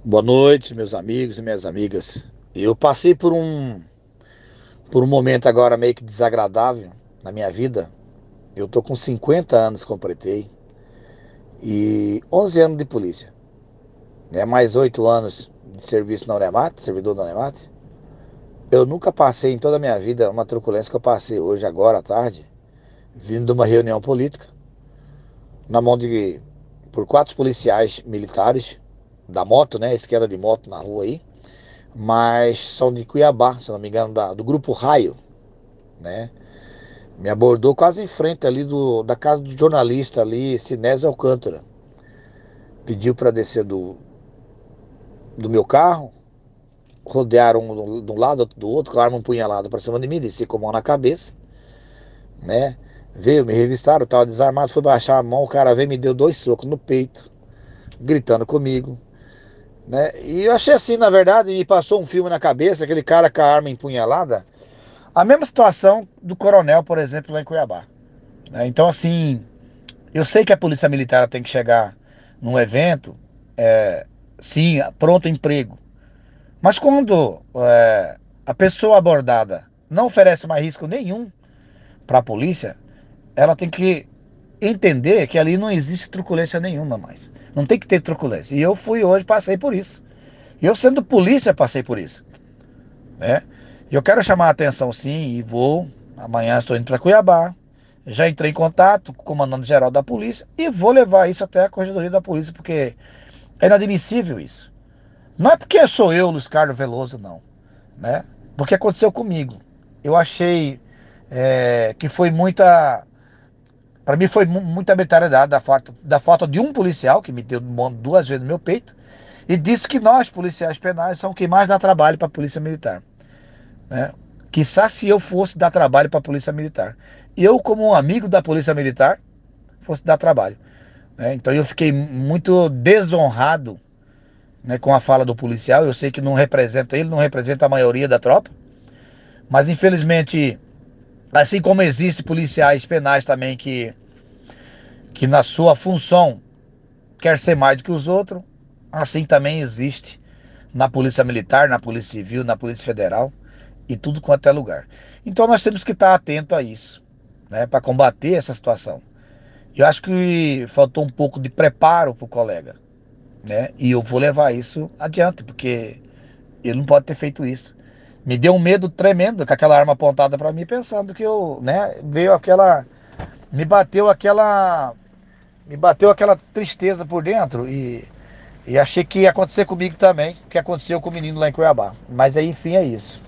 Boa noite, meus amigos e minhas amigas. Eu passei por um momento agora meio que desagradável na minha vida. Eu tô com 50 anos, completei, e 11 anos de polícia, né? Mais 8 anos de serviço na Uremate, servidor da Uremate. Eu nunca passei em toda a minha vida uma truculência que eu passei hoje, agora à tarde, vindo de uma reunião política, na mão de por quatro policiais militares da moto, né? Esquerda de moto na rua aí, mas são de Cuiabá, se não me engano, do grupo Raio, né? Me abordou quase em frente ali da casa do jornalista ali, Sinésio Alcântara. Pediu para descer do meu carro, rodearam um de um lado, outro do outro, com a arma empunhalada para cima de mim, desci com a mão na cabeça, né? Veio, me revistaram, eu tava desarmado, fui baixar a mão, o cara veio e me deu dois socos no peito, gritando comigo, né? E eu achei assim, na verdade, me passou um filme na cabeça, aquele cara com a arma empunhalada, a mesma situação do coronel, por exemplo, lá em Cuiabá, né? Então, assim, eu sei que a polícia militar tem que chegar num evento, sim, pronto emprego. Mas quando a pessoa abordada não oferece mais risco nenhum para a polícia, ela tem que entender que ali não existe truculência nenhuma mais. Não tem que ter truculência. E eu fui hoje, passei por isso. E eu sendo polícia, passei por isso, né? Eu quero chamar a atenção sim e vou. Amanhã estou indo para Cuiabá. Já entrei em contato com o comandante-geral da polícia e vou levar isso até a corregedoria da polícia, porque é inadmissível isso. Não é porque sou eu, Luiz Carlos Veloso, não, né? Porque aconteceu comigo. Eu achei que foi muita. Para mim foi muita arbitrariedade da falta de um policial que me deu duas vezes no meu peito e disse que nós, policiais penais, somos quem mais dá trabalho para a polícia militar, né? Quizá se eu fosse dar trabalho para a polícia militar. Eu, como um amigo da polícia militar, fosse dar trabalho, né? Então eu fiquei muito desonrado, né, com a fala do policial. Eu sei que não representa ele, não representa a maioria da tropa, mas infelizmente, assim como existe policiais penais também que na sua função quer ser mais do que os outros, assim também existe na polícia militar, na polícia civil, na polícia federal e tudo quanto é lugar. Então nós temos que estar atento a isso, né, para combater essa situação. Eu acho que faltou um pouco de preparo para o colega, né? E eu vou levar isso adiante, porque ele não pode ter feito isso. Me deu um medo tremendo com aquela arma apontada para mim, pensando que eu, né, veio aquela, me bateu aquela, me bateu aquela tristeza por dentro e achei que ia acontecer comigo também, o que aconteceu com o menino lá em Cuiabá. Mas aí, enfim, é isso.